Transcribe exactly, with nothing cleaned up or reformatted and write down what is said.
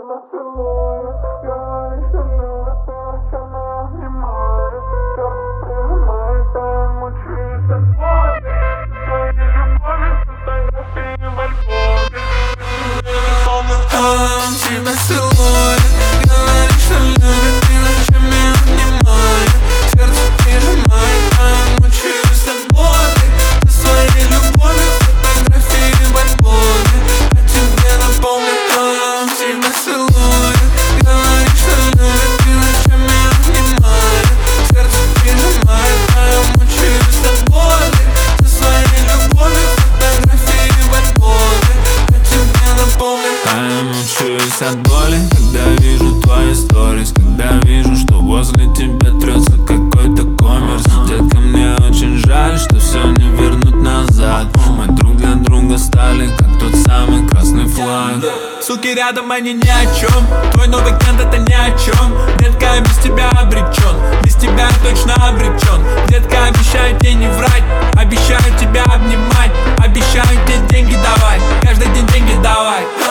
тебя целую, говоришь, что любишь, ты ночами обнимаешь, сердце прижимает, а я мучаюсь от боли. Своей любовью фотографии в альбоме. Он тебя целует, говорит, что любит, ты ночами обнимаешь, сердце прижимает, а я мучаюсь от боли. Ты своей любовью фотографии в альбоме, а тебе напомню. Он тебя целует, говорит, что любит, ты ночами обнимаешь, сердце прижимает, а я мучаюсь от боли. Ты своей любовью фотографии в альбоме, а тебе напомню. А я мучаюсь от боли, когда вижу твои сторис, когда вижу, что возле тебя трется какой-то коммерс. Детка, мне очень жаль, что все не вернуть назад. Мы друг для друга стали, как тот самый красный флаг. Суки рядом, они ни о чем. Твой новый кент это ни о чем. Детка, я без тебя обречен, без тебя точно обречен. Детка, обещаю тебе не врать, обещаю тебя обнимать, обещаю тебе деньги давать, каждый день деньги давай.